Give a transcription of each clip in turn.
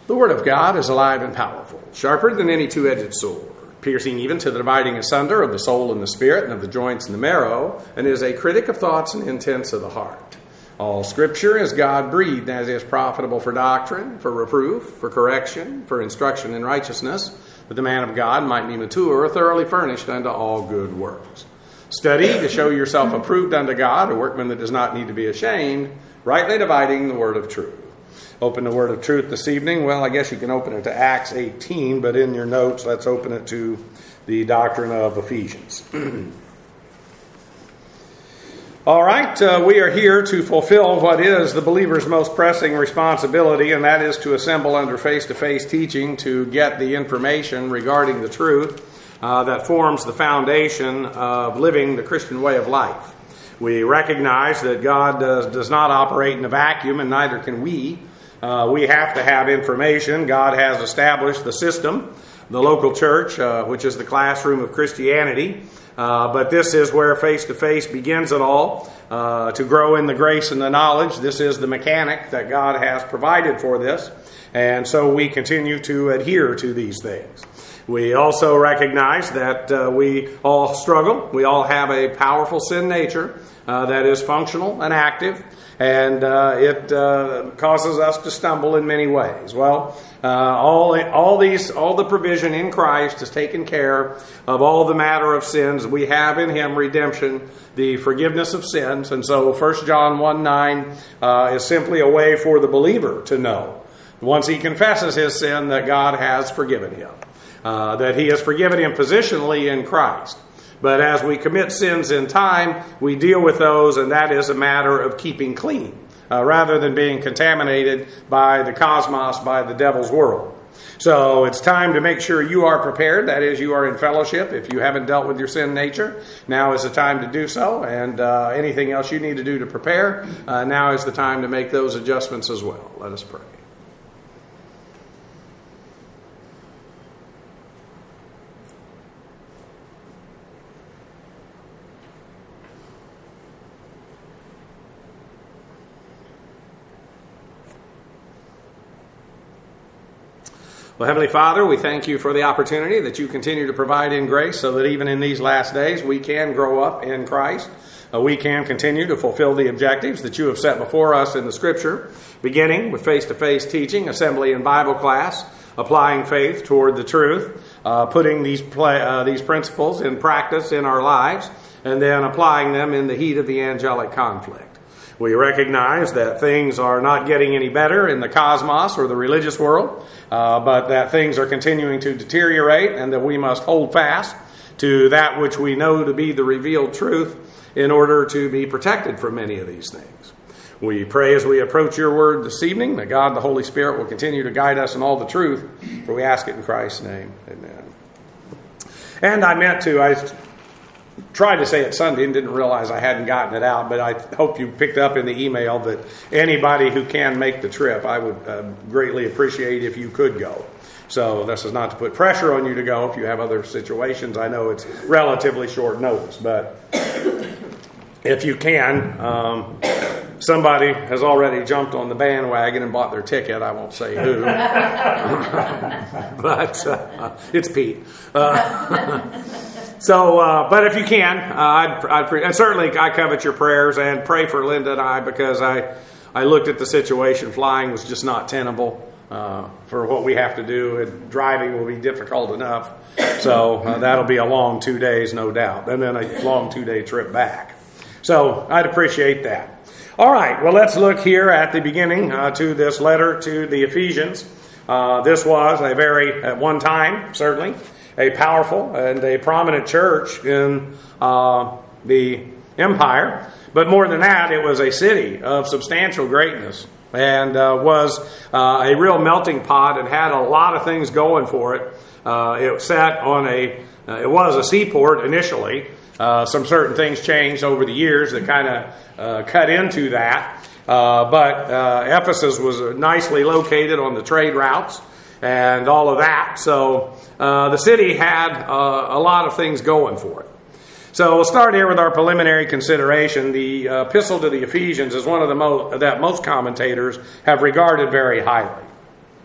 The Word of God is alive and powerful, sharper than any two-edged sword, piercing even to the dividing asunder of the soul and the spirit and of the joints and the marrow, and is a critic of thoughts and intents of the heart. All Scripture is God-breathed, as is profitable for doctrine, for reproof, for correction, for instruction in righteousness, that the man of God might be mature, thoroughly furnished unto all good works. Study to show yourself approved unto God, a workman that does not need to be ashamed, rightly dividing the word of truth. Open the word of truth this evening. Well, I guess you can open it to Acts 18, but in your notes, let's open it to the doctrine of Ephesians. All right, we are here to fulfill what is the believer's most pressing responsibility, and that is to assemble under face-to-face teaching to get the information regarding the truth that forms the foundation of living the Christian way of life. We recognize that God does not operate in a vacuum, and neither can we. We have to have information. God has established the system, the local church, which is the classroom of Christianity. But this is where face-to-face begins it all. To grow in the grace and the knowledge, this is the mechanic that God has provided for this. And so we continue to adhere to these things. We also recognize that we all struggle. We all have a powerful sin nature that is functional and active. And it causes us to stumble in many ways. Well, all the provision in Christ has taken care of all the matter of sins. We have in Him redemption, the forgiveness of sins. And so 1 John 1:9 is simply a way for the believer to know, once he confesses his sin, that God has forgiven him. That He has forgiven him positionally in Christ. But as we commit sins in time, we deal with those, and that is a matter of keeping clean, rather than being contaminated by the cosmos, by the devil's world. So it's time to make sure you are prepared. That is, you are in fellowship. If you haven't dealt with your sin nature, now is the time to do so. And anything else you need to do to prepare, now is the time to make those adjustments as well. Let us pray. Well, Heavenly Father, we thank You for the opportunity that You continue to provide in grace so that even in these last days we can grow up in Christ. We can continue to fulfill the objectives that You have set before us in the Scripture, beginning with face-to-face teaching, assembly and Bible class, applying faith toward the truth, putting these principles in practice in our lives, and then applying them in the heat of the angelic conflict. We recognize that things are not getting any better in the cosmos or the religious world, but that things are continuing to deteriorate, and that we must hold fast to that which we know to be the revealed truth in order to be protected from many of these things. We pray as we approach Your word this evening that God, the Holy Spirit, will continue to guide us in all the truth, for we ask it in Christ's name. Amen. And I tried to say it Sunday and didn't realize I hadn't gotten it out, but I hope you picked up in the email that anybody who can make the trip, I would greatly appreciate if you could go. So this is not to put pressure on you to go if you have other situations. I know it's relatively short notice, but if you can, somebody has already jumped on the bandwagon and bought their ticket. I won't say who, but it's Pete. But if you can, and certainly I covet your prayers, and pray for Linda and I, because I looked at the situation. Flying was just not tenable for what we have to do, and driving will be difficult enough. So that'll be a long 2 days, no doubt, and then a long 2-day trip back. So I'd appreciate that. All right, well, let's look here at the beginning to this letter to the Ephesians. This was at one time, certainly, a powerful and a prominent church in the empire. But more than that, it was a city of substantial greatness, and was a real melting pot, and had a lot of things going for it. It sat on it was a seaport initially. Some certain things changed over the years that kind of cut into that. But Ephesus was nicely located on the trade routes and all of that. So the city had a lot of things going for it. So we'll start here with our preliminary consideration. The epistle to the Ephesians is one of the that most commentators have regarded very highly.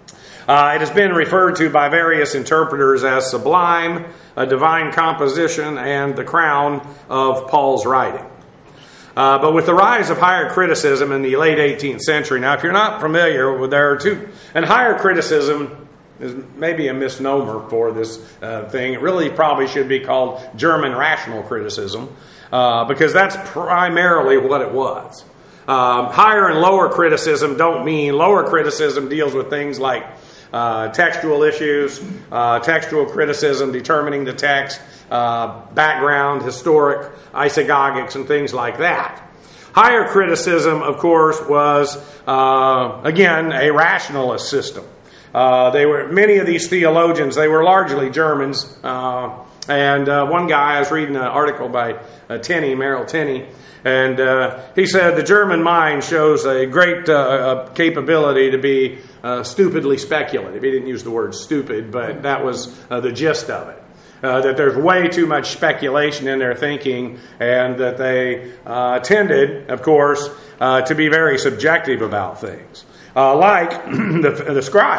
It has been referred to by various interpreters as sublime, a divine composition, and the crown of Paul's writing. But with the rise of higher criticism in the late 18th century, now if you're not familiar, there are two, and higher criticism is maybe a misnomer for this thing. It really probably should be called German rational criticism, because that's primarily what it was. Higher and lower criticism don't mean, lower criticism deals with things like textual issues, textual criticism, determining the text, background, historic, isagogics, and things like that. Higher criticism, of course, was, again, a rationalist system. Many of these theologians, they were largely Germans. And one guy, I was reading an article by Merrill Tenney, and he said the German mind shows a great capability to be stupidly speculative. He didn't use the word stupid, but that was the gist of it. That there's way too much speculation in their thinking, and that they tended, of course, to be very subjective about things. Like the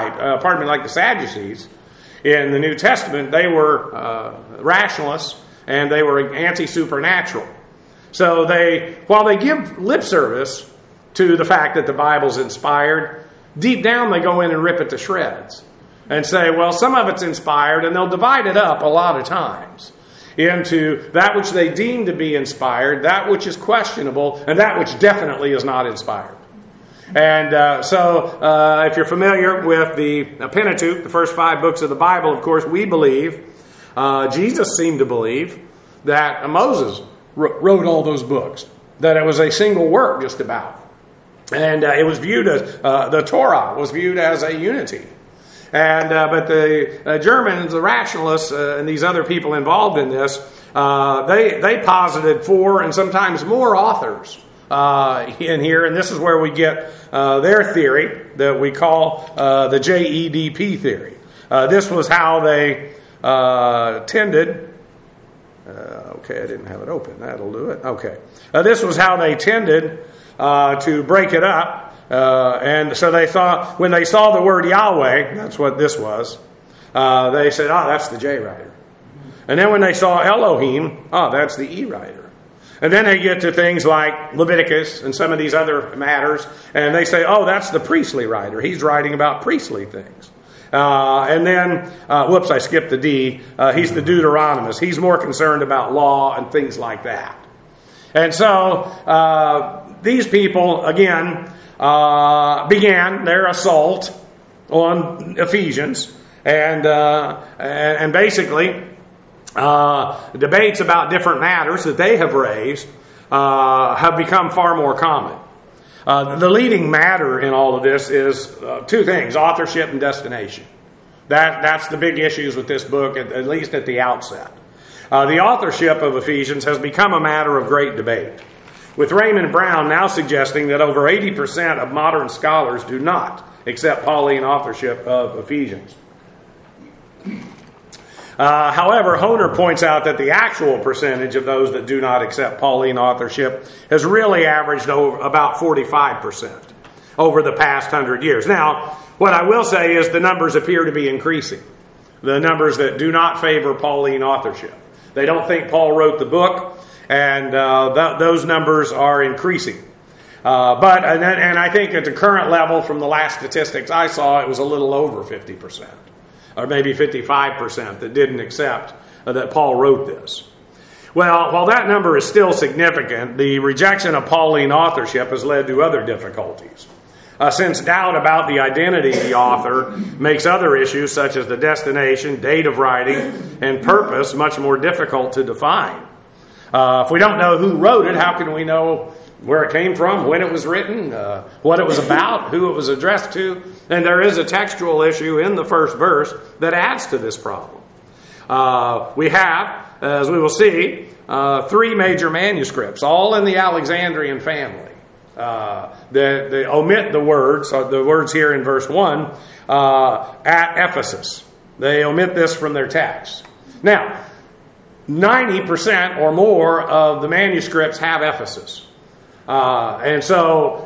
Sadducees in the New Testament, they were rationalists, and they were anti-supernatural. So while they give lip service to the fact that the Bible's inspired, deep down they go in and rip it to shreds and say, well, some of it's inspired, and they'll divide it up a lot of times into that which they deem to be inspired, that which is questionable, and that which definitely is not inspired. And so if you're familiar with the Pentateuch, the first 5 books of the Bible, of course, we believe, Jesus seemed to believe that Moses wrote all those books, that it was a single work just about. And it was viewed as, the Torah was viewed as a unity. And but the Germans, the rationalists, and these other people involved in this, they posited 4 and sometimes more authors in here, and this is where we get their theory that we call the JEDP theory. This was how they tended. Okay, I didn't have it open. That'll do it. Okay. This was how they tended to break it up. And so they thought, when they saw the word Yahweh, that's what this was, they said, that's the J writer. And then when they saw Elohim, that's the E writer. And then they get to things like Leviticus and some of these other matters, and they say, that's the priestly writer. He's writing about priestly things. And then, I skipped the D. He's the Deuteronomist. He's more concerned about law and things like that. And so these people, again, began their assault on Ephesians, and basically debates about different matters that they have raised have become far more common. The leading matter in all of this is 2 things: authorship and destination. That's the big issues with this book, at least at the outset. The authorship of Ephesians has become a matter of great debate, with Raymond Brown now suggesting that over 80% of modern scholars do not accept Pauline authorship of Ephesians. However, Honer points out that the actual percentage of those that do not accept Pauline authorship has really averaged about 45% over the past 100 years. Now, what I will say is the numbers appear to be increasing. The numbers that do not favor Pauline authorship. They don't think Paul wrote the book, and those numbers are increasing. But I think at the current level, from the last statistics I saw, it was a little over 50%. Or maybe 55% that didn't accept that Paul wrote this. Well, while that number is still significant, the rejection of Pauline authorship has led to other difficulties. Since doubt about the identity of the author makes other issues such as the destination, date of writing, and purpose much more difficult to define. If we don't know who wrote it, how can we know where it came from, when it was written, what it was about, who it was addressed to? And there is a textual issue in the first verse that adds to this problem. We have, as we will see, 3 major manuscripts, all in the Alexandrian family. They omit the words here in verse 1, at Ephesus. They omit this from their text. Now, 90% or more of the manuscripts have Ephesus. And so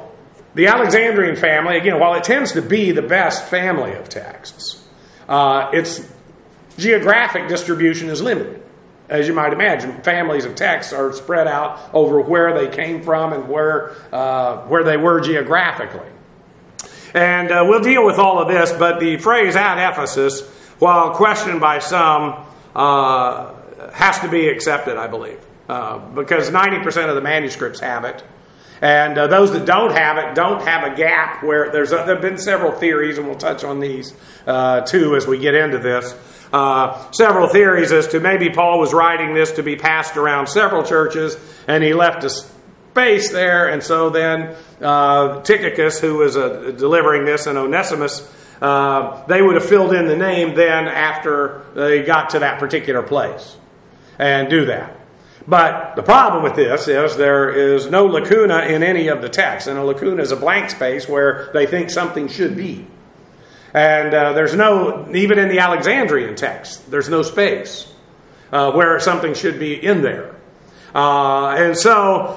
The Alexandrian family, again, while it tends to be the best family of texts, its geographic distribution is limited. As you might imagine, families of texts are spread out over where they came from and where they were geographically. And we'll deal with all of this, but the phrase "at Ephesus," while questioned by some, has to be accepted, I believe, because 90% of the manuscripts have it. And those that don't have it don't have a gap where there have been several theories, and we'll touch on these too as we get into this. Several theories as to maybe Paul was writing this to be passed around several churches, and he left a space there, and so then Tychicus, who was delivering this, and Onesimus, they would have filled in the name then after they got to that particular place and do that. But the problem with this is there is no lacuna in any of the texts, and a lacuna is a blank space where they think something should be. And there's no, even in the Alexandrian text, there's no space where something should be in there. And so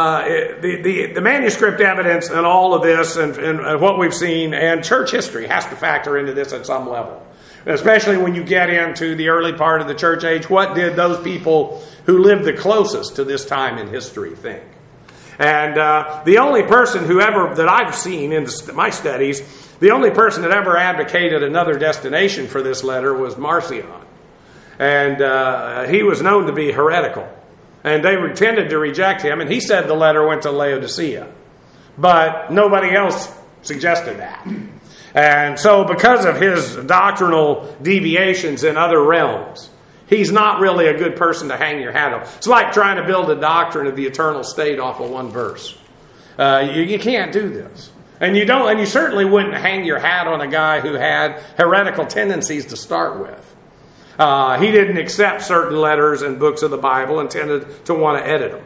the manuscript evidence and all of this and what we've seen and church history has to factor into this at some level. Especially when you get into the early part of the church age, what did those people who lived the closest to this time in history think? And the only person that I've seen in my studies, the only person that ever advocated another destination for this letter was Marcion. And he was known to be heretical. And they tended to reject him, and he said the letter went to Laodicea. But nobody else suggested that. And so because of his doctrinal deviations in other realms, he's not really a good person to hang your hat on. It's like trying to build a doctrine of the eternal state off of one verse. You can't do this. And you certainly wouldn't hang your hat on a guy who had heretical tendencies to start with. He didn't accept certain letters and books of the Bible and tended to want to edit them.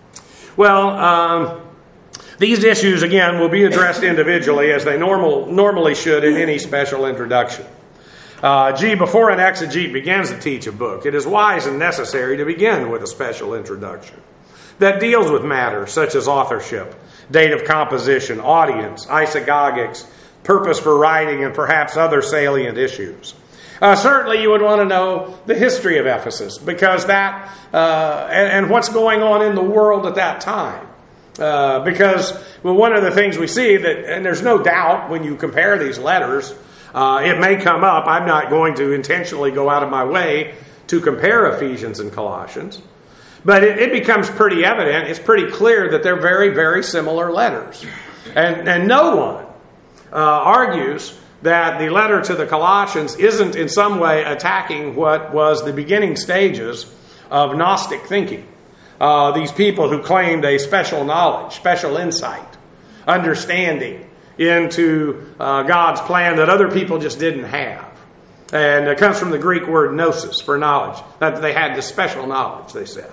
Well, these issues, again, will be addressed individually as they normally should in any special introduction. Before an exegete begins to teach a book, it is wise and necessary to begin with a special introduction that deals with matters such as authorship, date of composition, audience, isagogics, purpose for writing, and perhaps other salient issues. Certainly you would want to know the history of Ephesus, because that and what's going on in the world at that time. Because one of the things we see and there's no doubt when you compare these letters, it may come up. I'm not going to intentionally go out of my way to compare Ephesians and Colossians, but it becomes pretty evident. It's pretty clear that they're very, very similar letters, and no one argues that the letter to the Colossians isn't in some way attacking what was the beginning stages of Gnostic thinking. These people who claimed a special knowledge, special insight, understanding into God's plan that other people just didn't have. And it comes from the Greek word gnosis, for knowledge. That they had this special knowledge, they said.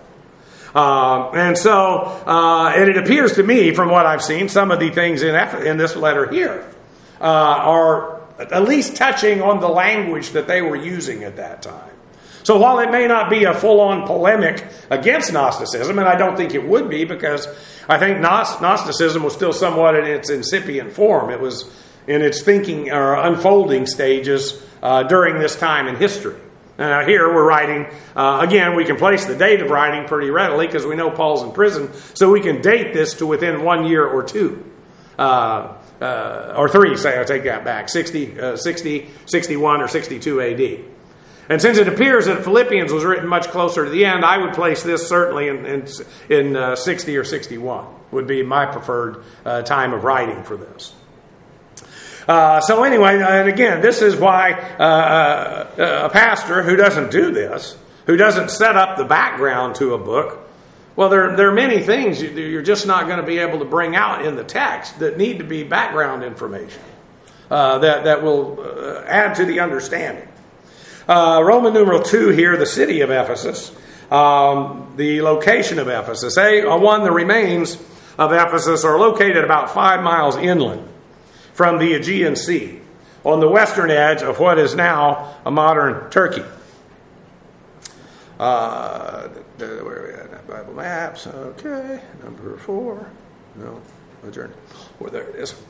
And it appears to me, from what I've seen, some of the things in this letter here are at least touching on the language that they were using at that time. So while it may not be a full-on polemic against Gnosticism, and I don't think it would be, because I think Gnosticism was still somewhat in its incipient form. It was in its thinking or unfolding stages during this time in history. Here we're writing, again, we can place the date of writing pretty readily because we know Paul's in prison, so we can date this to within 1 year or two. Or three, say, I take that back, 60, 61, or 62 AD. And since it appears that Philippians was written much closer to the end, I would place this certainly in 60 or 61 would be my preferred time of writing for this. So anyway, and again, this is why a pastor who doesn't do this, who doesn't set up the background to a book, well, there are many things you're just not going to be able to bring out in the text that need to be background information that will add to the understanding. Roman numeral 2 here, the city of Ephesus, the location of Ephesus. The remains of Ephesus are located about 5 miles inland from the Aegean Sea, on the western edge of what is now a modern Turkey. Where are we at? Bible maps. Okay, number 4. No. journey. Well, there it is.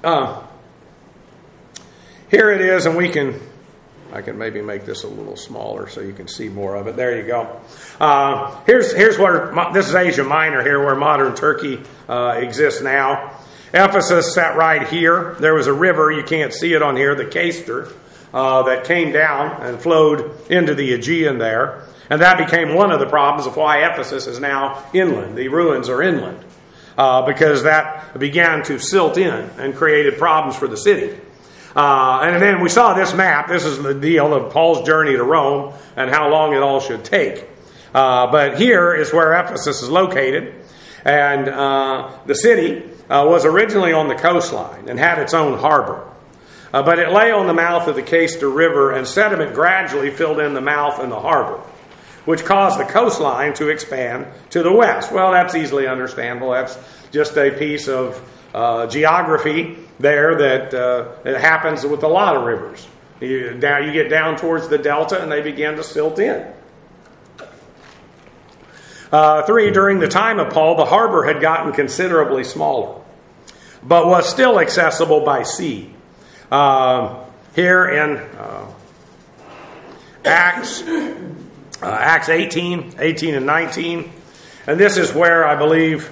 Here it is, and I can maybe make this a little smaller so you can see more of it. There you go. Here's where, this is Asia Minor here, where modern Turkey exists now. Ephesus sat right here. There was a river, you can't see it on here, the Cayster, that came down and flowed into the Aegean there. And that became one of the problems of why Ephesus is now inland. The ruins are inland. Because that began to silt in and created problems for the city. And then we saw this map. This is the deal of Paul's journey to Rome and how long it all should take. But here is where Ephesus is located. And the city was originally on the coastline and had its own harbor. But it lay on the mouth of the Cayster River, and sediment gradually filled in the mouth and the harbor, which caused the coastline to expand to the west. Well, that's easily understandable. That's just a piece of geography there that it happens with a lot of rivers. You get down towards the delta, and they begin to silt in. 3, during the time of Paul, the harbor had gotten considerably smaller, but was still accessible by sea. Here in Acts 18 and 19. And this is where I believe,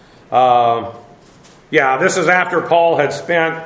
this is after Paul had spent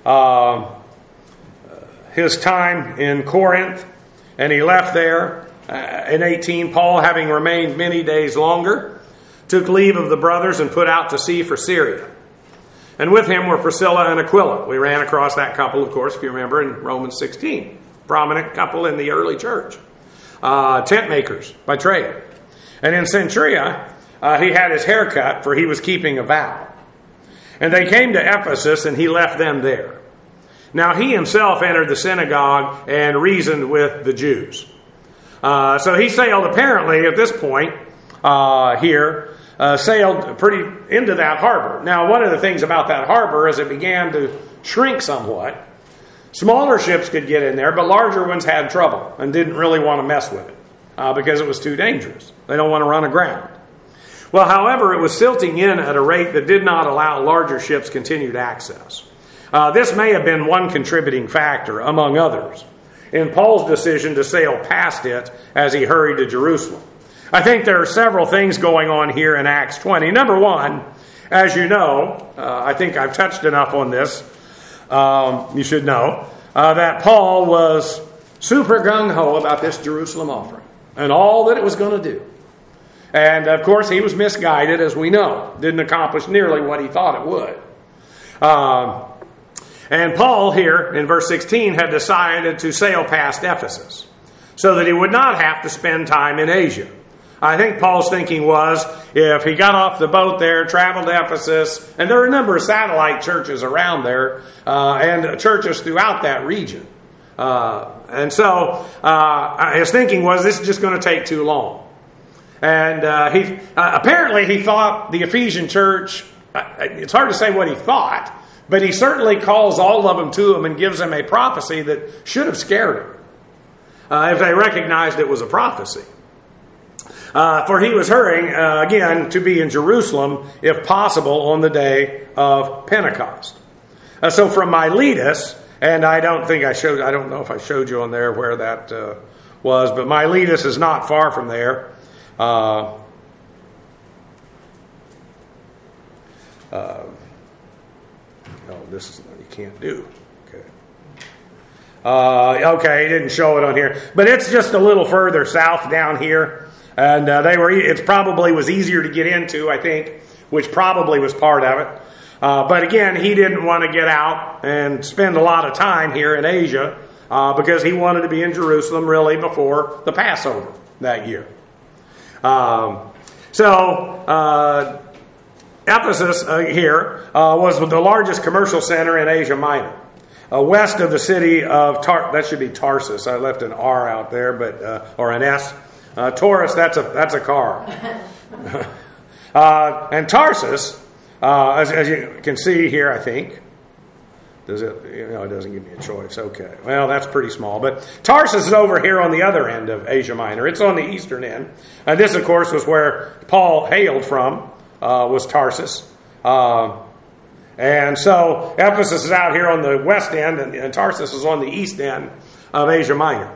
his time in Corinth, and he left there in 18. Paul, having remained many days longer, took leave of the brothers and put out to sea for Syria. And with him were Priscilla and Aquila. We ran across that couple, of course, if you remember, in Romans 16. Prominent couple in the early church. Tent makers by trade. And in Centuria, he had his hair cut, for he was keeping a vow. And they came to Ephesus, and he left them there. Now he himself entered the synagogue and reasoned with the Jews. So he sailed, apparently, at this point sailed pretty into that harbor. Now, one of the things about that harbor, as it began to shrink somewhat, smaller ships could get in there, but larger ones had trouble and didn't really want to mess with it because it was too dangerous. They don't want to run aground. Well, however, it was silting in at a rate that did not allow larger ships continued access. This may have been one contributing factor, among others, in Paul's decision to sail past it as he hurried to Jerusalem. I think there are several things going on here in Acts 20. Number one, as you know, I think I've touched enough on this, you should know, that Paul was super gung-ho about this Jerusalem offering and all that it was going to do. And, of course, he was misguided, as we know. Didn't accomplish nearly what he thought it would. And Paul here, in verse 16, had decided to sail past Ephesus so that he would not have to spend time in Asia. I think Paul's thinking was, if he got off the boat there, traveled to Ephesus, and there are a number of satellite churches around there, and churches throughout that region. And so his thinking was, this is just going to take too long. And apparently he thought the Ephesian church, it's hard to say what he thought, but he certainly calls all of them to him and gives them a prophecy that should have scared him if they recognized it was a prophecy. For he was hurrying, again, to be in Jerusalem, if possible, on the day of Pentecost. So from Miletus, and I don't know if I showed you on there where that was, but Miletus is not far from there. This is what you can't do. Okay, he didn't show it on here, but it's just a little further south down here. And it probably was easier to get into, I think, which probably was part of it. But again, he didn't want to get out and spend a lot of time here in Asia because he wanted to be in Jerusalem really before the Passover that year. Ephesus here was the largest commercial center in Asia Minor. West of the city of that should be Tarsus. I left an R out there, but or an S. Taurus, that's a car. And Tarsus, as you can see here, I think, it doesn't give me a choice. Okay, well, that's pretty small. But Tarsus is over here on the other end of Asia Minor. It's on the eastern end. And this, of course, was where Paul hailed from, was Tarsus. And And so Ephesus is out here on the west end, and Tarsus is on the east end of Asia Minor.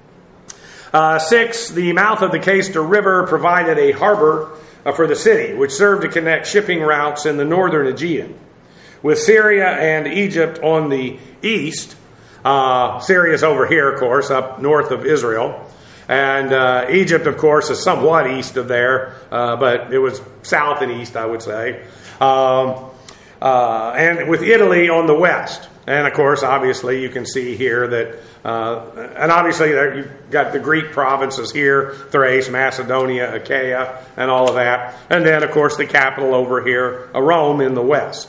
6, the mouth of the Cayster River provided a harbor for the city, which served to connect shipping routes in the northern Aegean. With Syria and Egypt on the east, Syria's over here, of course, up north of Israel. And Egypt, of course, is somewhat east of there, but it was south and east, I would say. And with Italy on the west. And, of course, obviously, you can see here that, and obviously you've got the Greek provinces here, Thrace, Macedonia, Achaia, and all of that. And then, of course, the capital over here, Rome in the west.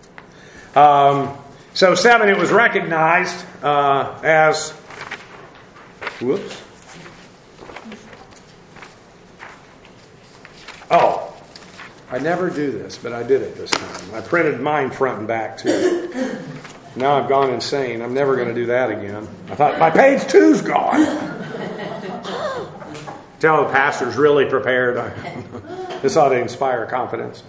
So 7, it was recognized as, whoops. Oh, I never do this, but I did it this time. I printed mine front and back too. Now I've gone insane. I'm never going to do that again. I thought, my page 2's gone. Tell the pastor's really prepared. This ought to inspire confidence.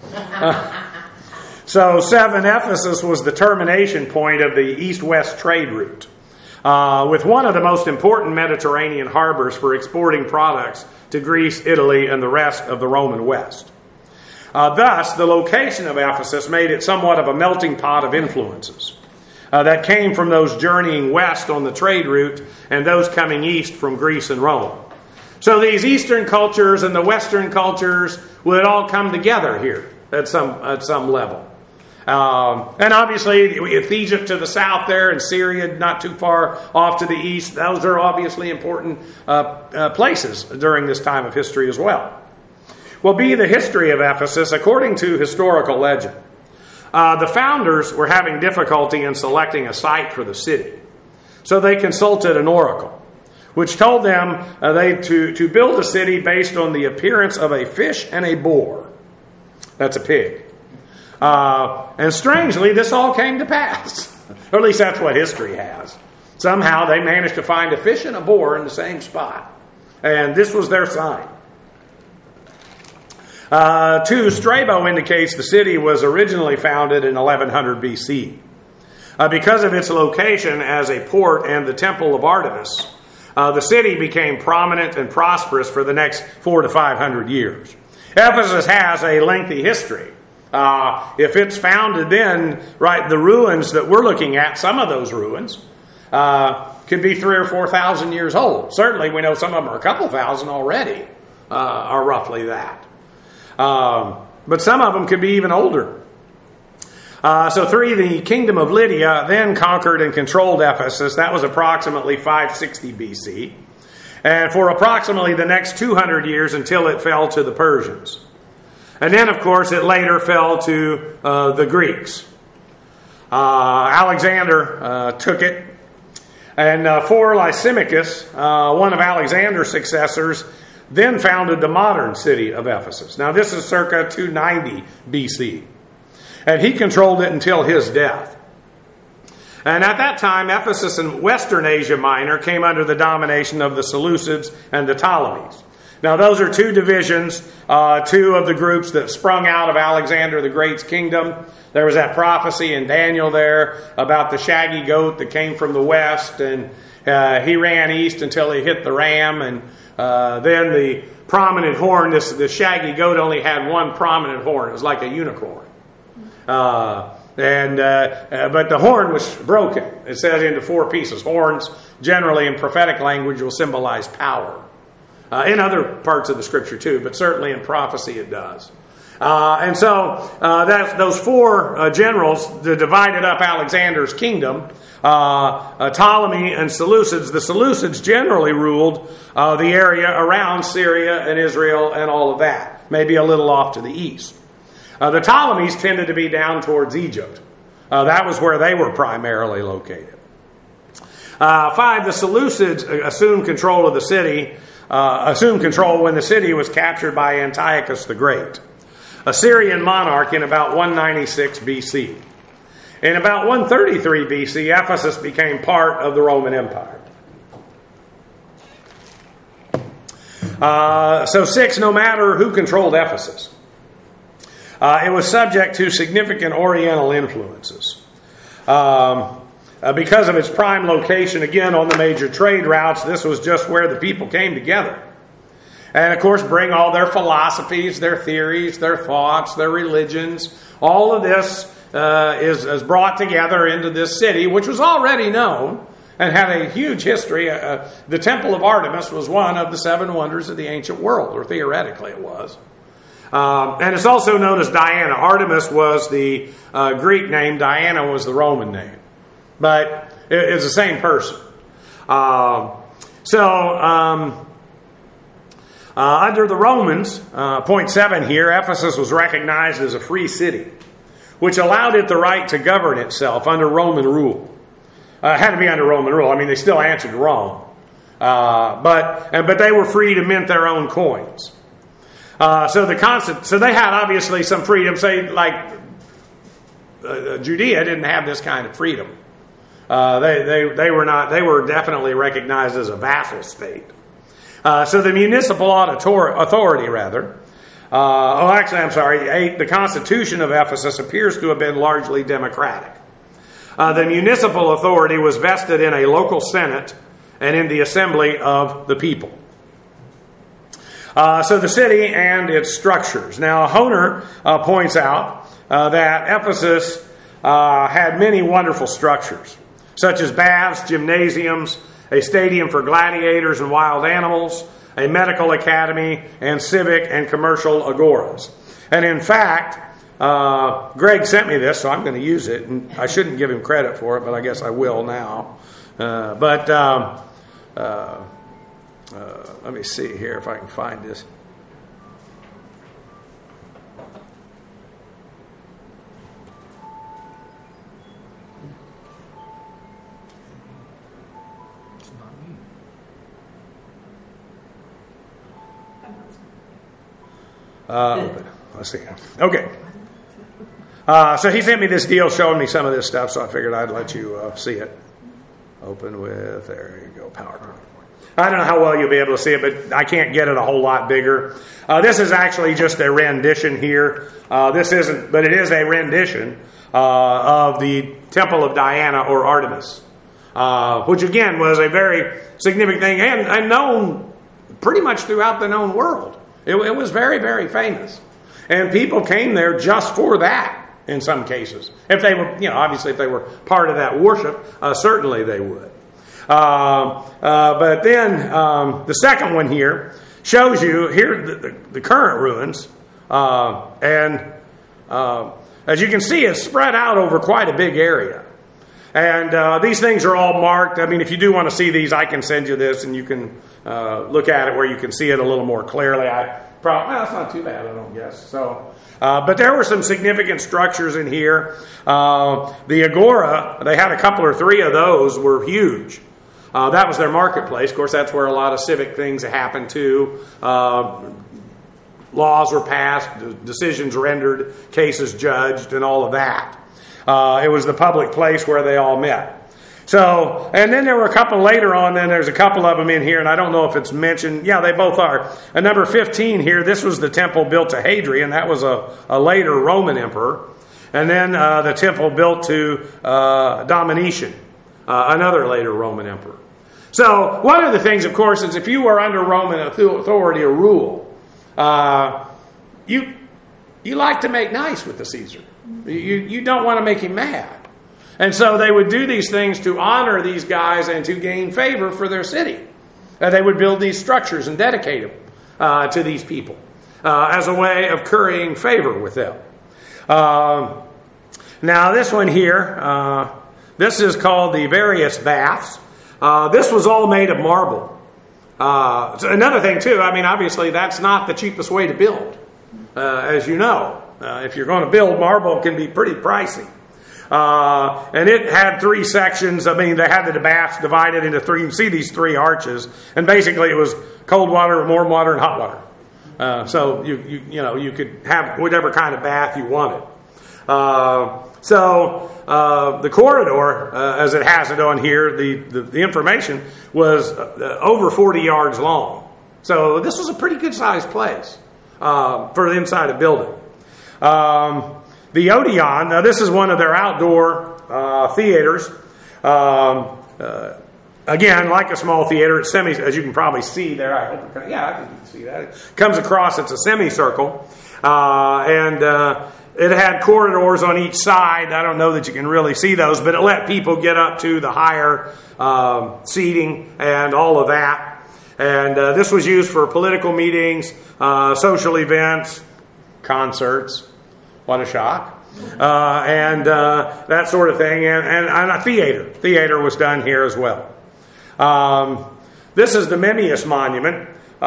So 7, Ephesus was the termination point of the east-west trade route, with one of the most important Mediterranean harbors for exporting products to Greece, Italy, and the rest of the Roman West. Thus, the location of Ephesus made it somewhat of a melting pot of influences that came from those journeying west on the trade route and those coming east from Greece and Rome. So these Eastern cultures and the Western cultures would all come together here at some level. And obviously, if Egypt to the south there and Syria not too far off to the east, those are obviously important places during this time of history as well. Well, be the history of Ephesus, according to historical legend. The founders were having difficulty in selecting a site for the city. So they consulted an oracle, which told them to build a city based on the appearance of a fish and a boar. That's a pig. And strangely, this all came to pass. Or at least that's what history has. Somehow they managed to find a fish and a boar in the same spot. And this was their sign. 2, Strabo indicates the city was originally founded in 1100 BC. Because of its location as a port and the temple of Artemis, the city became prominent and prosperous for the next 400 to 500 years. Ephesus has a lengthy history. If it's founded then, right, the ruins that we're looking at, some of those ruins, could be 3,000 or 4,000 years old. Certainly we know some of them are a couple thousand already, are roughly that. But some of them could be even older. So 3, the kingdom of Lydia then conquered and controlled Ephesus. That was approximately 560 BC. And for approximately the next 200 years until it fell to the Persians. And then, of course, it later fell to the Greeks. Alexander took it. And 4, Lysimachus, one of Alexander's successors, then founded the modern city of Ephesus. Now, this is circa 290 BC. And he controlled it until his death. And at that time, Ephesus and Western Asia Minor came under the domination of the Seleucids and the Ptolemies. Now, those are 2 divisions, 2 of the groups that sprung out of Alexander the Great's kingdom. There was that prophecy in Daniel there about the shaggy goat that came from the west, and he ran east until he hit the ram, and then the prominent horn, the shaggy goat only had one prominent horn. It was like a unicorn. But the horn was broken. It says into 4 pieces. Horns, generally in prophetic language, will symbolize power. In other parts of the scripture too, but certainly in prophecy it does. And so those 4 generals divided up Alexander's kingdom. Ptolemy and Seleucids. The Seleucids generally ruled the area around Syria and Israel and all of that. Maybe a little off to the east. The Ptolemies tended to be down towards Egypt. That was where they were primarily located. 5, the Seleucids assumed control of the city. Assumed control when the city was captured by Antiochus the Great, a Syrian monarch in about 196 BC. In about 133 BC, Ephesus became part of the Roman Empire. So 6, no matter who controlled Ephesus, it was subject to significant Oriental influences. Because of its prime location, again, on the major trade routes, this was just where the people came together. And, of course, bring all their philosophies, their theories, their thoughts, their religions. All of this is brought together into this city, which was already known and had a huge history. The Temple of Artemis was one of the 7 wonders of the ancient world, or theoretically it was. And it's also known as Diana. Artemis was the Greek name. Diana was the Roman name. But it's the same person. Under the Romans, point 7 here, Ephesus was recognized as a free city, which allowed it the right to govern itself under Roman rule. It had to be under Roman rule. I mean, they still answered to Rome. But they were free to mint their own coins. So they had obviously some freedom. Say, like Judea didn't have this kind of freedom. They were definitely recognized as a vassal state. So the municipal authority, the Constitution of Ephesus appears to have been largely democratic. The municipal authority was vested in a local senate and in the assembly of the people. So the city and its structures. Now, Honer points out that Ephesus had many wonderful structures, such as baths, gymnasiums, a stadium for gladiators and wild animals, a medical academy, and civic and commercial agoras. And in fact, Greg sent me this, so I'm going to use it. And I shouldn't give him credit for it, but I guess I will now. Let me see here if I can find this. Let's see. Okay. So he sent me this deal showing me some of this stuff, so I figured I'd let you see it. Open with, there you go, PowerPoint. I don't know how well you'll be able to see it, but I can't get it a whole lot bigger. This is actually just a rendition here. This isn't, but it is a rendition of the Temple of Diana or Artemis, which again was a very significant thing and known pretty much throughout the known world. It was very, very famous. And people came there just for that in some cases. If they were, obviously if they were part of that worship, certainly they would. But then the second one here shows you here the current ruins. And as you can see, it's spread out over quite a big area. And these things are all marked. I mean, if you do want to see these, I can send you this and you can look at it where you can see it a little more clearly. That's not too bad, I don't guess. So, but there were some significant structures in here. The Agora, they had a couple or three of those, were huge. That was their marketplace. Of course, that's where a lot of civic things happened too. Laws were passed, decisions rendered, cases judged, and all of that. It was the public place where they all met. So, and then there were a couple later on, then there's a couple of them in here, and I don't know if it's mentioned. Yeah, they both are. And number 15 here, this was the temple built to Hadrian. That was a later Roman emperor. And then the temple built to Domitian, another later Roman emperor. So, one of the things, of course, is if you were under Roman authority or rule, you like to make nice with the Caesar. You don't want to make him mad. And so they would do these things to honor these guys and to gain favor for their city. They would build these structures and dedicate them to these people as a way of currying favor with them. Now this one here, this is called the Various Baths. This was all made of marble. So another thing too, I mean obviously that's not the cheapest way to build. As you know, if you're going to build, marble can be pretty pricey. And it had 3 sections. I mean, they had the baths divided into 3. You can see these 3 arches. And basically it was cold water, warm water, and hot water. So you could have whatever kind of bath you wanted. The corridor, as it has it on here, the information was over 40 yards long. So this was a pretty good sized place for the inside of building. The Odeon, now this is one of their outdoor theaters. Again, like a small theater, it's as you can probably see there. I hope I can see that. It comes across, it's a semicircle. And it had corridors on each side. I don't know that you can really see those, but it let people get up to the higher seating and all of that. And this was used for political meetings, social events, concerts. What a shock. And that sort of thing. And a theater. Theater was done here as well. This is the Memmius Monument.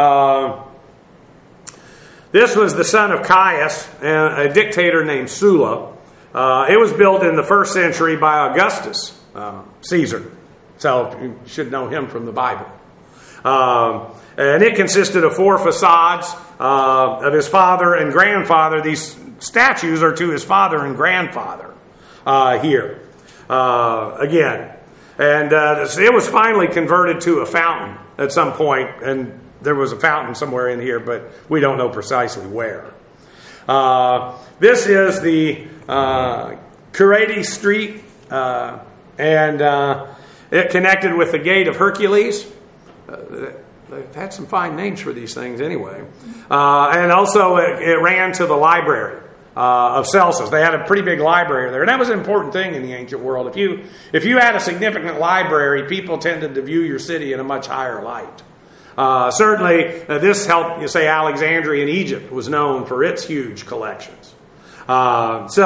This was the son of Caius, a dictator named Sulla. It was built in the 1st century by Augustus Caesar. So you should know him from the Bible. And it consisted of 4 facades of his father and grandfather. These statues are to his father and grandfather here. Again. And it was finally converted to a fountain at some point, and there was a fountain somewhere in here, but we don't know precisely where. This is the Quirites Street, and it connected with the Gate of Hercules. They've had some fine names for these things anyway. And also it ran to the library of Celsus. They had a pretty big library there, and that was an important thing in the ancient world. If you had a significant library, people tended to view your city in a much higher light. Certainly, this helped. You say Alexandria in Egypt was known for its huge collections. It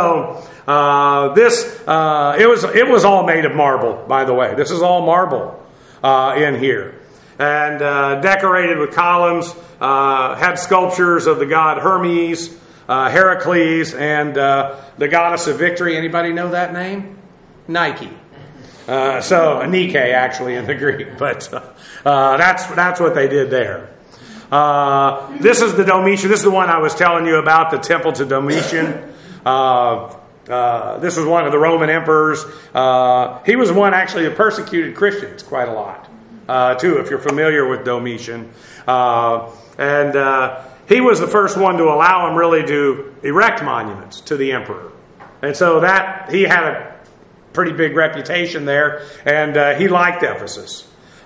was all made of marble. By the way, this is all marble in here, and decorated with columns. Had sculptures of the god Hermes, Heracles, and the goddess of victory. Anybody know that name? Nike. So Nike, actually, in the Greek, but that's what they did there. This is the Domitian. This is the one I was telling you about, the temple to Domitian. This was one of the Roman emperors. He was one actually that persecuted Christians quite a lot, too, if you're familiar with Domitian. He was the first one to allow him really to erect monuments to the emperor. And so that he had a pretty big reputation there, and he liked Ephesus.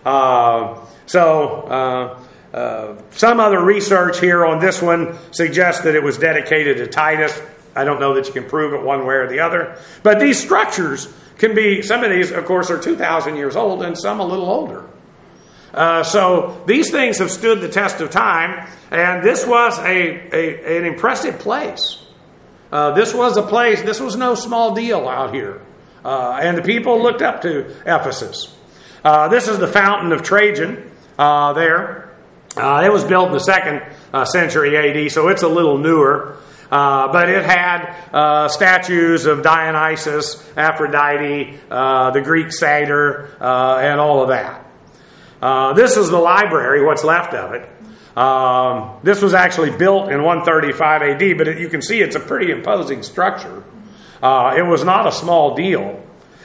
Some other research here on this one suggests that it was dedicated to Titus. I don't know that you can prove it one way or the other. But these structures can be, some of these, of course, are 2,000 years old, and some a little older. So these things have stood the test of time, and this was an impressive place. This was a place, this was no small deal out here. And the people looked up to Ephesus. This is the Fountain of Trajan there. It was built in the 2nd century AD, so it's a little newer. But it had statues of Dionysus, Aphrodite, the Greek satyr, and all of that. This is the library, what's left of it. This was actually built in 135 AD, but you can see it's a pretty imposing structure. It was not a small deal.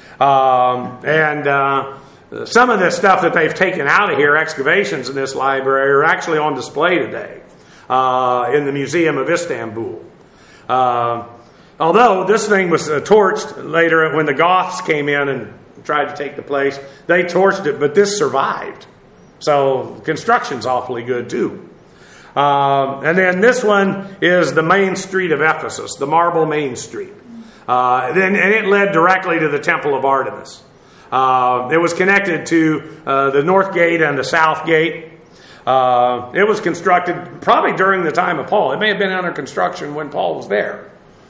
Some of this stuff that they've taken out of here, excavations in this library, are actually on display today in the Museum of Istanbul. Although this thing was torched later when the Goths came in and tried to take the place, they torched it, but this survived. So construction's awfully good too. And then this one is the main street of Ephesus, the marble main street. And it led directly to the Temple of Artemis. It was connected to the North Gate and the South Gate. It was constructed probably during the time of Paul. It may have been under construction when Paul was there.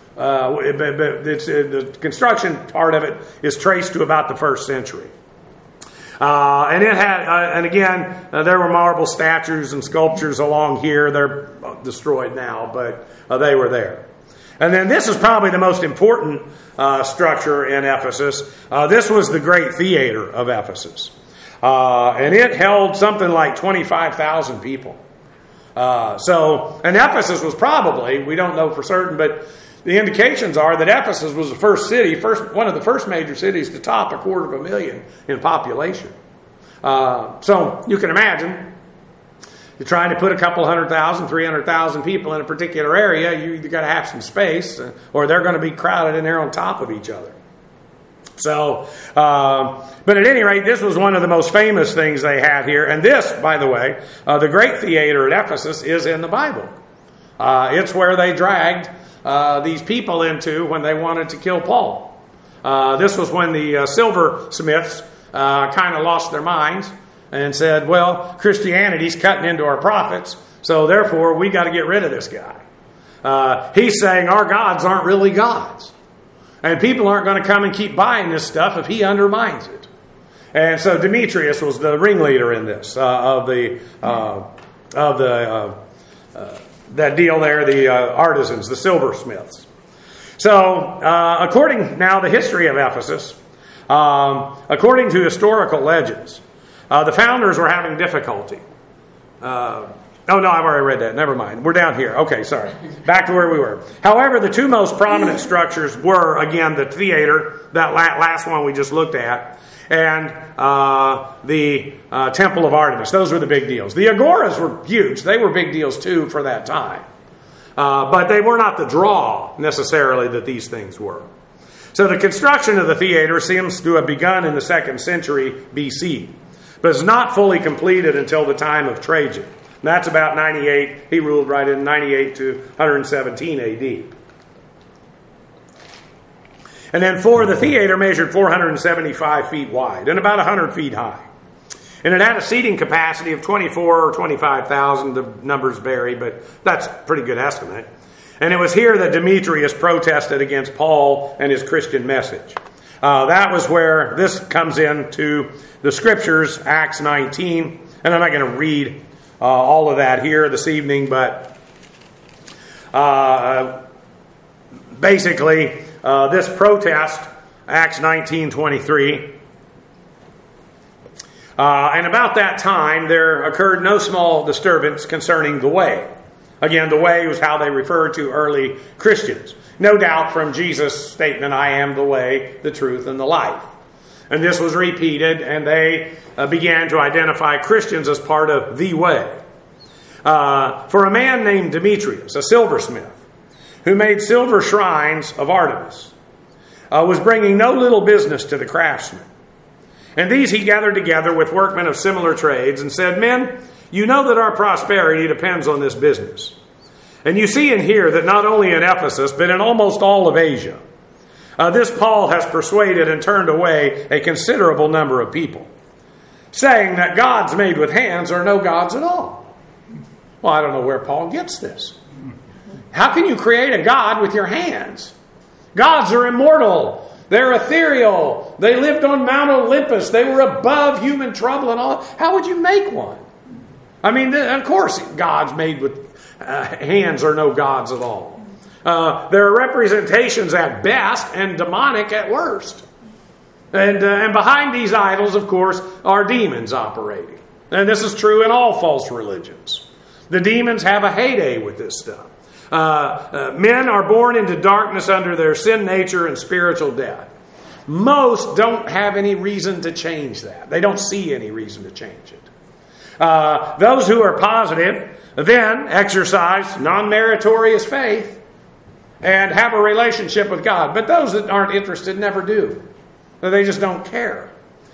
The construction part of it is traced to about the 1st century. And it had, there were marble statues and sculptures along here. They're destroyed now, but they were there. And then this is probably the most important structure in Ephesus. This was the Great Theater of Ephesus. And it held something like 25,000 people. And Ephesus was probably, we don't know for certain, but the indications are that Ephesus was the one of the first major cities to top 250,000 in population. So you can imagine, You're trying to put a couple 100,000, 300,000 people in a particular area, you got to have some space, or they're going to be crowded in there on top of each other. So, but at any rate, this was one of the most famous things they had here. And this, by the way, the great theater at Ephesus is in the Bible. It's where they dragged these people into when they wanted to kill Paul. This was when the silversmiths kind of lost their minds and said, well, Christianity's cutting into our prophets, so therefore we got to get rid of this guy. He's saying our gods aren't really gods. And people aren't going to come and keep buying this stuff if he undermines it. And so Demetrius was the ringleader in this, that deal there, the artisans, the silversmiths. So, according now the history of Ephesus, according to historical legends, the founders were having difficulty. Oh, no, I've already read that. Never mind. We're down here. Okay, sorry. Back to where we were. However, the two most prominent structures were, again, the theater, that last one we just looked at, and the Temple of Artemis. Those were the big deals. The agoras were huge. They were big deals, too, for that time. But they were not the draw, necessarily, that these things were. So the construction of the theater seems to have begun in the 2nd century BC, but is not fully completed until the time of Trajan. And that's about 98. He ruled right in 98 to 117 AD. And then the theater measured 475 feet wide and about 100 feet high. And it had a seating capacity of 24 or 25,000. The numbers vary, but that's a pretty good estimate. And it was here that Demetrius protested against Paul and his Christian message. That was where this comes into the scriptures, Acts 19. And I'm not going to read all of that here this evening, but basically this protest, Acts 19:23, and about that time there occurred no small disturbance concerning the way. Again, the way was how they referred to early Christians. No doubt from Jesus' statement, I am the way, the truth, and the life. And this was repeated, and they began to identify Christians as part of the way. For a man named Demetrius, a silversmith, who made silver shrines of Artemis, was bringing no little business to the craftsmen. And these he gathered together with workmen of similar trades and said, men, you know that our prosperity depends on this business. And you see and hear that not only in Ephesus, but in almost all of Asia, this Paul has persuaded and turned away a considerable number of people, saying that gods made with hands are no gods at all. Well, I don't know where Paul gets this. How can you create a god with your hands? Gods are immortal. They're ethereal. They lived on Mount Olympus. They were above human trouble and all. How would you make one? I mean, of course, gods made with hands are no gods at all. They're representations at best and demonic at worst. And behind these idols, of course, are demons operating. And this is true in all false religions. The demons have a heyday with this stuff. Men are born into darkness under their sin nature and spiritual death. Most don't have any reason to change that. They don't see any reason to change it. Those who are positive then exercise non-meritorious faith and have a relationship with God. But those that aren't interested never do. They just don't care.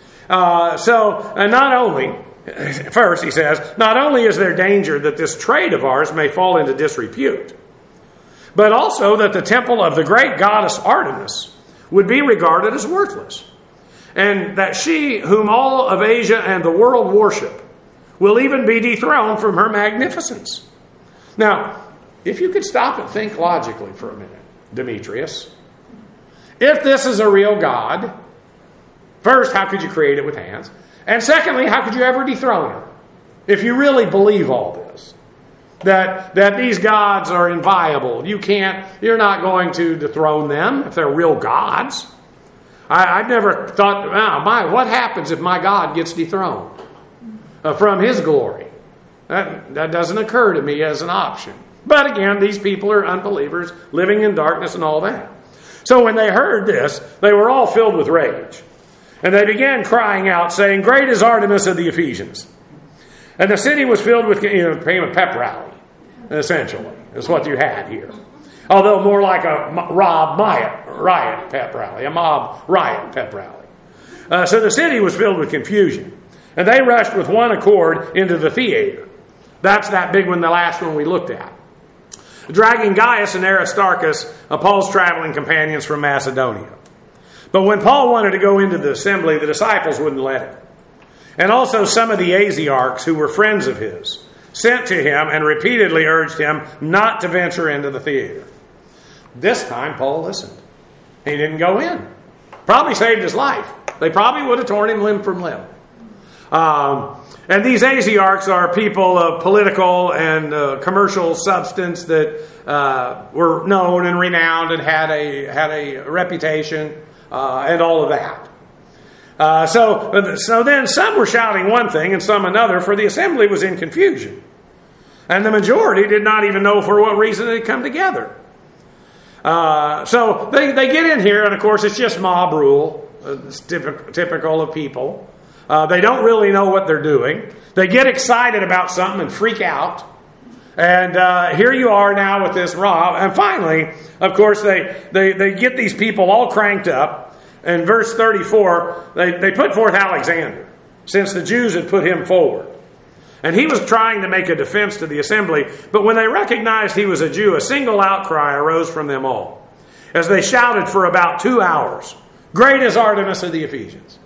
Not only, first he says, not only is there danger that this trade of ours may fall into disrepute, but also that the temple of the great goddess Artemis would be regarded as worthless, and that she, whom all of Asia and the world worship, will even be dethroned from her magnificence. Now, if you could stop and think logically for a minute, Demetrius, if this is a real God, first, how could you create it with hands? And secondly, how could you ever dethrone her? If you really believe all this, that these gods are inviolable, you're not going to dethrone them if they're real gods. I've never thought, what happens if my God gets dethroned from his glory? That doesn't occur to me as an option. But again, these people are unbelievers, living in darkness and all that. So when they heard this, they were all filled with rage. And they began crying out, saying, "Great is Artemis of the Ephesians." And the city was filled with, became a pep rally, essentially, is what you had here. Although more like a mob riot pep rally. So the city was filled with confusion. And they rushed with one accord into the theater. That's that big one, the last one we looked at. Dragging Gaius and Aristarchus, Paul's traveling companions from Macedonia. But when Paul wanted to go into the assembly, the disciples wouldn't let him. And also some of the Asiarchs, who were friends of his, sent to him and repeatedly urged him not to venture into the theater. This time, Paul listened. He didn't go in. Probably saved his life. They probably would have torn him limb from limb. And these Asiarchs are people of political and commercial substance that were known and renowned and had a reputation and all of that. So then some were shouting one thing and some another, for the assembly was in confusion. And the majority did not even know for what reason it had come together. So they get in here, and of course it's just mob rule. It's typical of people. They don't really know what they're doing. They get excited about something and freak out. And here you are now with this mob. And finally, of course, they get these people all cranked up. In verse 34, they put forth Alexander, since the Jews had put him forward. And he was trying to make a defense to the assembly. But when they recognized he was a Jew, a single outcry arose from them all, as they shouted for about 2 hours, "Great is Artemis of the Ephesians."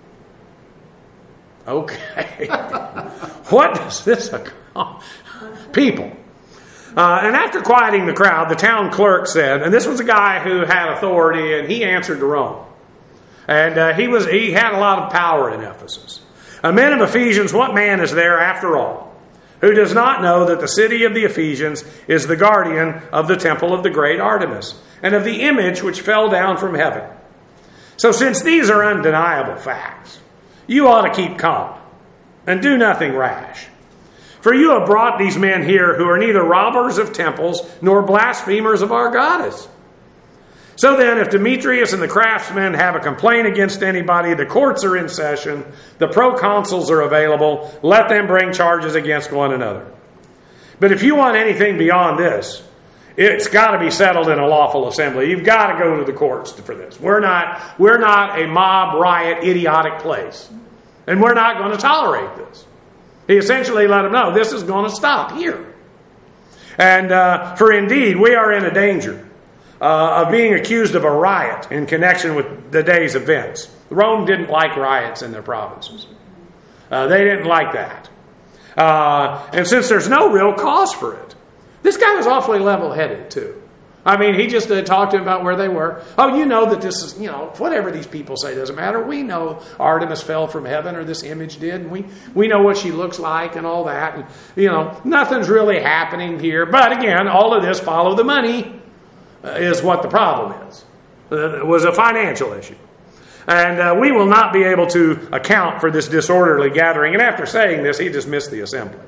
Okay. What does this people? And after quieting the crowd, the town clerk said, and this was a guy who had authority, and he answered to Rome. And he had a lot of power in Ephesus. Men of Ephesians, what man is there after all, who does not know that the city of the Ephesians is the guardian of the temple of the great Artemis, and of the image which fell down from heaven? So since these are undeniable facts, you ought to keep calm and do nothing rash. For you have brought these men here who are neither robbers of temples nor blasphemers of our goddess. So then, if Demetrius and the craftsmen have a complaint against anybody, the courts are in session, the proconsuls are available, let them bring charges against one another. But if you want anything beyond this, it's got to be settled in a lawful assembly. You've got to go to the courts for this. We're not a mob, riot, idiotic place. And we're not going to tolerate this. He essentially let them know this is going to stop here. And for indeed, we are in a danger of being accused of a riot in connection with the day's events. Rome didn't like riots in their provinces. They didn't like that. And since there's no real cause for it, this guy was awfully level-headed too. I mean, he just talked to him about where they were. Oh, you know that this is, whatever these people say doesn't matter. We know Artemis fell from heaven, or this image did, and we know what she looks like and all that. And, nothing's really happening here. But again, all of this, follow the money, is what the problem is. It was a financial issue. And we will not be able to account for this disorderly gathering. And after saying this, he dismissed the assembly.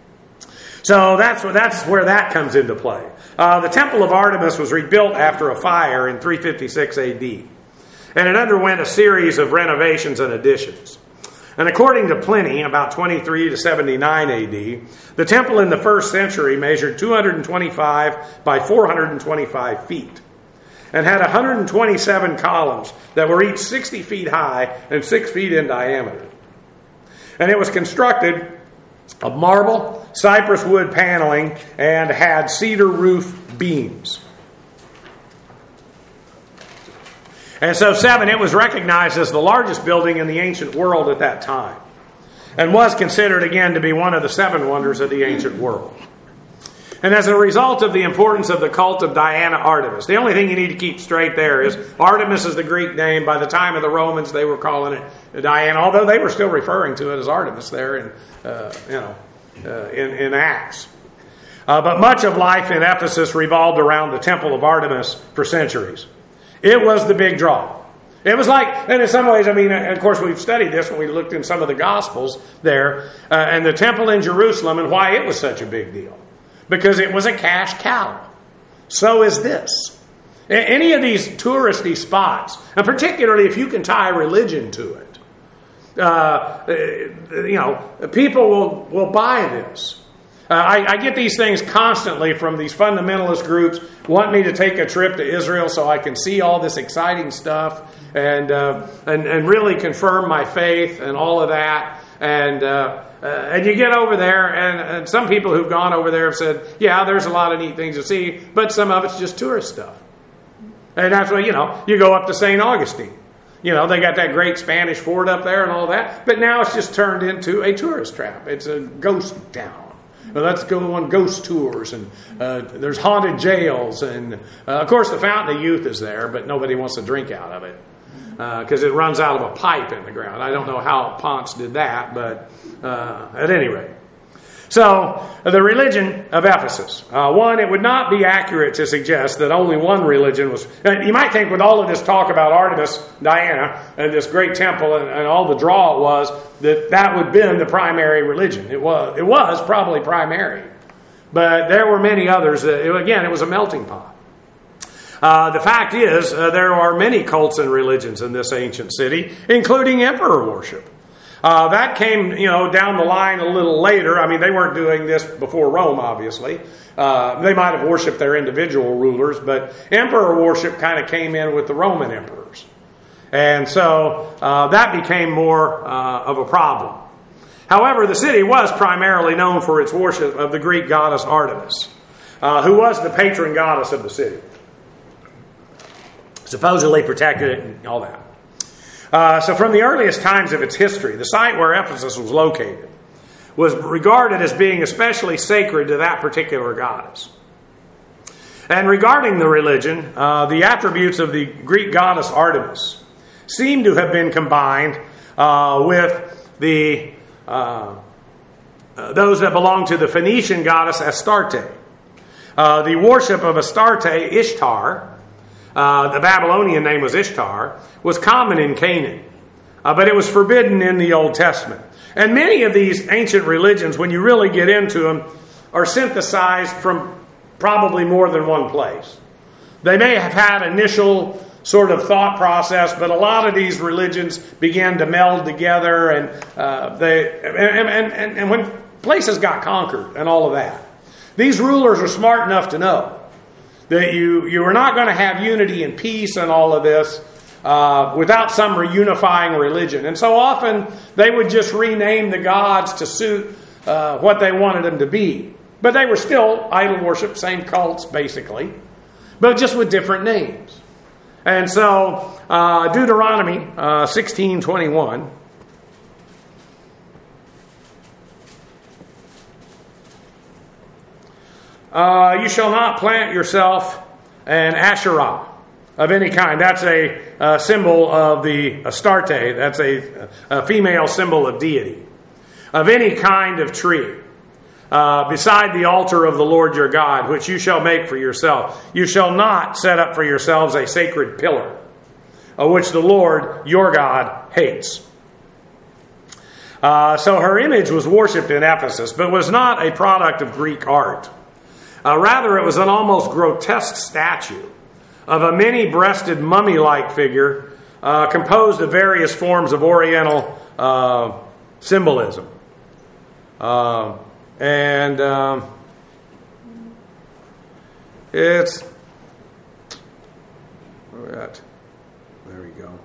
So that's where that comes into play. The temple of Artemis was rebuilt after a fire in 356 AD. And it underwent a series of renovations and additions. And according to Pliny, about 23 to 79 AD, the temple in the first century measured 225 by 425 feet and had 127 columns that were each 60 feet high and 6 feet in diameter. And it was constructed of marble, cypress wood paneling, and had cedar roof beams. And so 7, it was recognized as the largest building in the ancient world at that time, and was considered again to be one of the 7 wonders of the ancient world. And as a result of the importance of the cult of Diana Artemis, the only thing you need to keep straight there is Artemis is the Greek name. By the time of the Romans, they were calling it Diana, although they were still referring to it as Artemis there in Acts. But much of life in Ephesus revolved around the temple of Artemis for centuries. It was the big draw. It was like, and in some ways, of course, we've studied this when we looked in some of the Gospels there, and the temple in Jerusalem, and why it was such a big deal. Because it was a cash cow. So is this. Any of these touristy spots, and particularly if you can tie religion to it, people will buy this. I get these things constantly from these fundamentalist groups want me to take a trip to Israel so I can see all this exciting stuff and really confirm my faith and all of that. And you get over there, and some people who've gone over there have said, yeah, there's a lot of neat things to see, but some of it's just tourist stuff. And that's what, you go up to St. Augustine. They got that great Spanish fort up there and all that, but now it's just turned into a tourist trap. It's a ghost town. Well, let's go on ghost tours, and there's haunted jails, and of course the Fountain of Youth is there, but nobody wants to drink out of it because it runs out of a pipe in the ground. I don't know how Ponce did that, but at any rate. So, the religion of Ephesus. One, it would not be accurate to suggest that only one religion was... You might think with all of this talk about Artemis, Diana, and this great temple and all the draw it was, that would have been the primary religion. It was probably primary. But there were many others. Again, it was a melting pot. The fact is, there are many cults and religions in this ancient city, including emperor worship. That came, down the line a little later. I mean, they weren't doing this before Rome, obviously. They might have worshipped their individual rulers, but emperor worship kind of came in with the Roman emperors. And so that became more of a problem. However, the city was primarily known for its worship of the Greek goddess Artemis, who was the patron goddess of the city. Supposedly protected it and all that. So from the earliest times of its history, the site where Ephesus was located was regarded as being especially sacred to that particular goddess. And regarding the religion, the attributes of the Greek goddess Artemis seem to have been combined with the those that belong to the Phoenician goddess Astarte. The worship of Astarte, Ishtar, the Babylonian name was Ishtar, was common in Canaan, but it was forbidden in the Old Testament. And many of these ancient religions, when you really get into them, are synthesized from probably more than one place. They may have had initial sort of thought process, but a lot of these religions began to meld together, and when places got conquered and all of that, these rulers were smart enough to know that you are not going to have unity and peace and all of this without some reunifying religion. And so often they would just rename the gods to suit what they wanted them to be. But they were still idol worship, same cults basically, but just with different names. And so Deuteronomy 16:21. You shall not plant yourself an Asherah of any kind. That's a symbol of the Astarte. That's a female symbol of deity. Of any kind of tree. Beside the altar of the Lord your God, which you shall make for yourself. You shall not set up for yourselves a sacred pillar, which the Lord your God hates. So her image was worshipped in Ephesus, but was not a product of Greek art. Rather, it was an almost grotesque statue of a many-breasted mummy-like figure composed of various forms of Oriental symbolism. It's... Where are we at? There we go.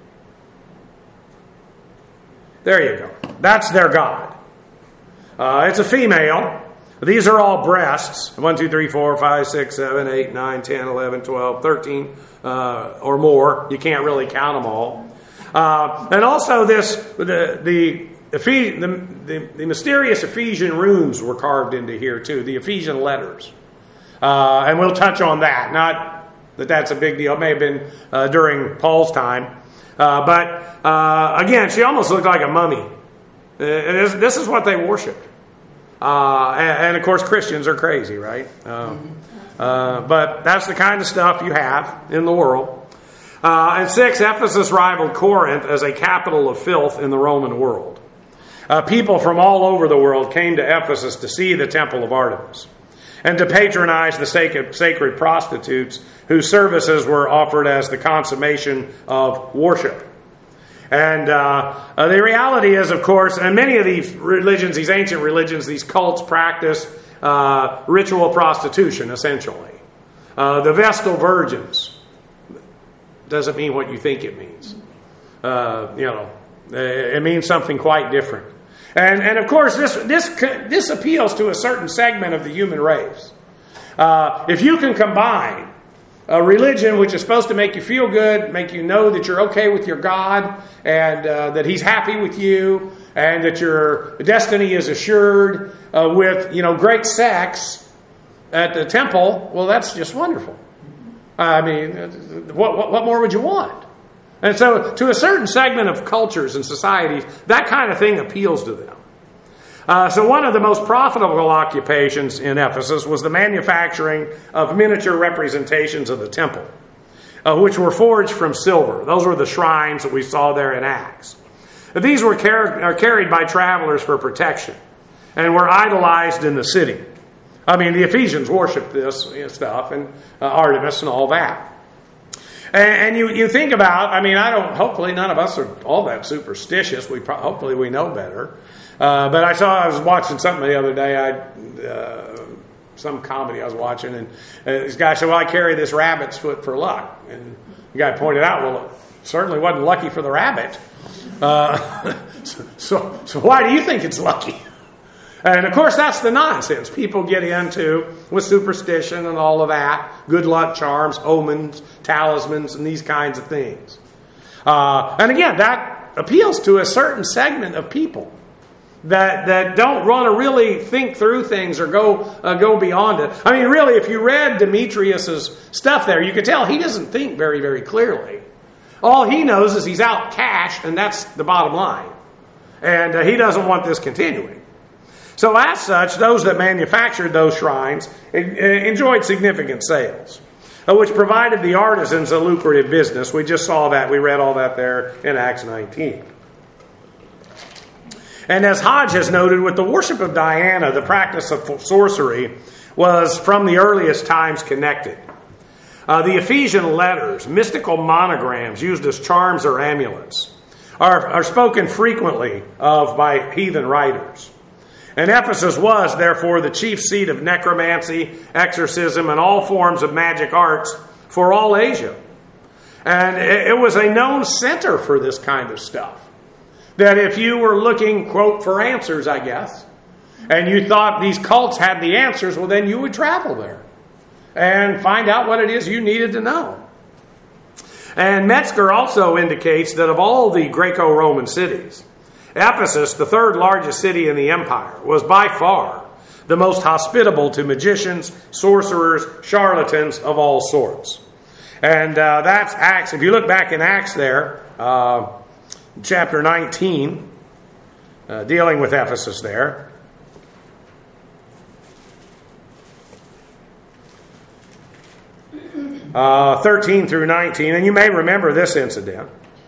There you go. That's their god. It's a female. These are all breasts. 1, 2, 3, 4, 5, 6, 7, 8, 9, 10, 11, 12, 13 or more. You can't really count them all. And also the mysterious Ephesian runes were carved into here too. The Ephesian letters. And we'll touch on that. Not that that's a big deal. It may have been during Paul's time. But again, she almost looked like a mummy. This is what they worshipped. And of course, Christians are crazy, right? But that's the kind of stuff you have in the world. And 6, Ephesus rivaled Corinth as a capital of filth in the Roman world. People from all over the world came to Ephesus to see the temple of Artemis and to patronize the sacred prostitutes whose services were offered as the consummation of worship. And the reality is, of course, and many of these religions, these ancient religions, these cults practice ritual prostitution, essentially. The Vestal Virgins doesn't mean what you think it means. It means something quite different. And of course, this appeals to a certain segment of the human race. If you can combine a religion which is supposed to make you feel good, make you know that you're okay with your God, and that He's happy with you, and that your destiny is assured with great sex at the temple, well, that's just wonderful. I mean, what more would you want? And so, to a certain segment of cultures and societies, that kind of thing appeals to them. So one of the most profitable occupations in Ephesus was the manufacturing of miniature representations of the temple, which were forged from silver. Those were the shrines that we saw there in Acts. These were carried by travelers for protection and were idolized in the city. I mean, the Ephesians worshipped this stuff, and Artemis and all that. And you think about, hopefully none of us are all that superstitious. Hopefully we know better. But I was watching something the other day, some comedy I was watching, and this guy said, well, I carry this rabbit's foot for luck. And the guy pointed out, well, it certainly wasn't lucky for the rabbit. So why do you think it's lucky? And of course, that's the nonsense people get into with superstition and all of that. Good luck charms, omens, talismans, and these kinds of things. And again, that appeals to a certain segment of people that don't want to really think through things or go beyond it. I mean, really, if you read Demetrius's stuff there, you could tell he doesn't think very, very clearly. All he knows is he's out cash, and that's the bottom line. And he doesn't want this continuing. So as such, those that manufactured those shrines enjoyed significant sales, which provided the artisans a lucrative business. We just saw that. We read all that there in Acts 19. And as Hodge has noted, with the worship of Diana, the practice of sorcery was from the earliest times connected. The Ephesian letters, mystical monograms used as charms or amulets, are spoken frequently of by heathen writers. And Ephesus was, therefore, the chief seat of necromancy, exorcism, and all forms of magic arts for all Asia. And it was a known center for this kind of stuff. That if you were looking, quote, for answers, I guess, and you thought these cults had the answers, well, then you would travel there and find out what it is you needed to know. And Metzger also indicates that of all the Greco-Roman cities, Ephesus, the third largest city in the empire, was by far the most hospitable to magicians, sorcerers, charlatans of all sorts. And that's Acts. If you look back in Acts there, chapter 19, dealing with Ephesus there. 13 through 19, and you may remember this incident.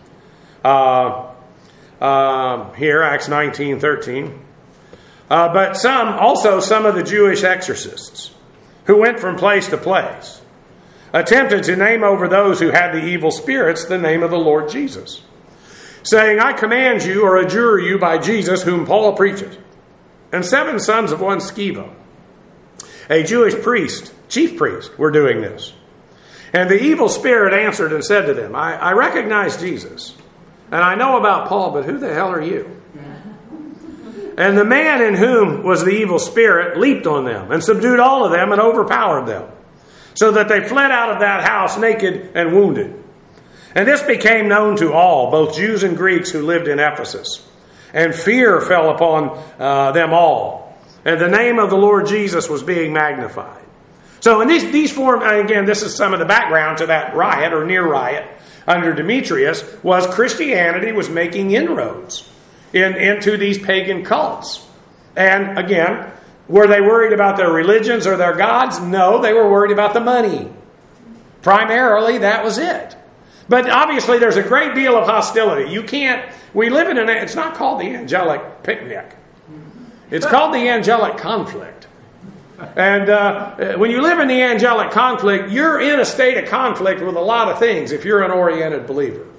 Here, Acts 19:13. But some of the Jewish exorcists who went from place to place attempted to name over those who had the evil spirits the name of the Lord Jesus, saying, I command you or adjure you by Jesus whom Paul preaches. And 7 sons of one Sceva, a Jewish priest, chief priest, were doing this. And the evil spirit answered and said to them, I recognize Jesus, and I know about Paul, but who the hell are you? And the man in whom was the evil spirit leaped on them and subdued all of them and overpowered them, so that they fled out of that house naked and wounded. And this became known to all, both Jews and Greeks who lived in Ephesus. And fear fell upon them all. And the name of the Lord Jesus was being magnified. So in these form, again, this is some of the background to that riot or near riot under Demetrius, was Christianity was making inroads into these pagan cults. And again, were they worried about their religions or their gods? No, they were worried about the money. Primarily, that was it. But obviously, there's a great deal of hostility. We live in it's not called the angelic picnic. It's called the angelic conflict. And when you live in the angelic conflict, you're in a state of conflict with a lot of things if you're an oriented believer.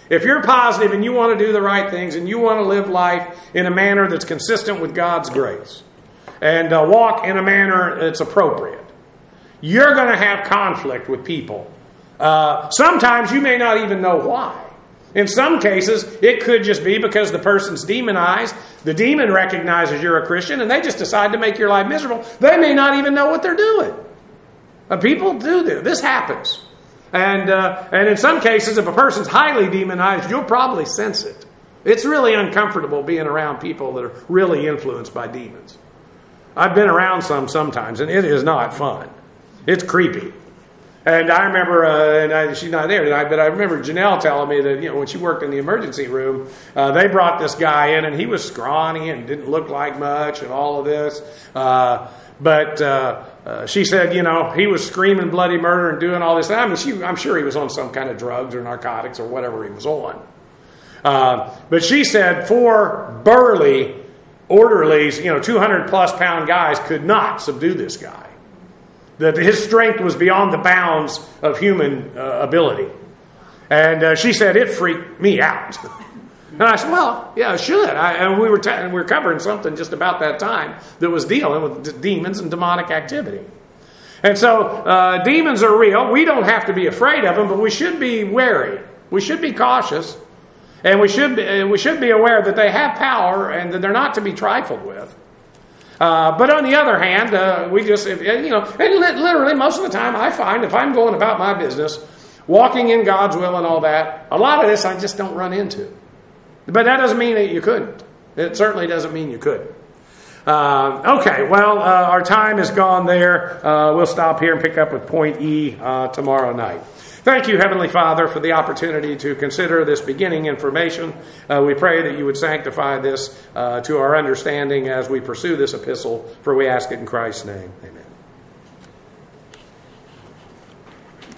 If you're positive and you want to do the right things and you want to live life in a manner that's consistent with God's grace and walk in a manner that's appropriate, you're going to have conflict with people. Sometimes you may not even know why. In some cases, it could just be because the person's demonized. The demon recognizes you're a Christian and they just decide to make your life miserable. They may not even know what they're doing. People do this. This happens. And in some cases, if a person's highly demonized, you'll probably sense it. It's really uncomfortable being around people that are really influenced by demons. I've been around some sometimes, and it is not fun. It's creepy. And I remember, she's not there tonight, but I remember Janelle telling me that, when she worked in the emergency room, they brought this guy in, and he was scrawny and didn't look like much and all of this. But she said, he was screaming bloody murder and doing all this. I'm sure he was on some kind of drugs or narcotics or whatever he was on. But she said 4 burly orderlies, 200-plus pound guys could not subdue this guy. That his strength was beyond the bounds of human ability. And she said, it freaked me out. And I said, well, yeah, it should. And we were covering something just about that time that was dealing with demons and demonic activity. And so demons are real. We don't have to be afraid of them, but we should be wary. We should be cautious. And we should be aware that they have power and that they're not to be trifled with. But on the other hand, and literally most of the time I find if I'm going about my business, walking in God's will and all that, a lot of this I just don't run into. But that doesn't mean that you couldn't. It certainly doesn't mean you couldn't. Okay, well, our time is gone there. We'll stop here and pick up with point E tomorrow night. Thank you, Heavenly Father, for the opportunity to consider this beginning information. We pray that you would sanctify this to our understanding as we pursue this epistle, for we ask it in Christ's name. Amen.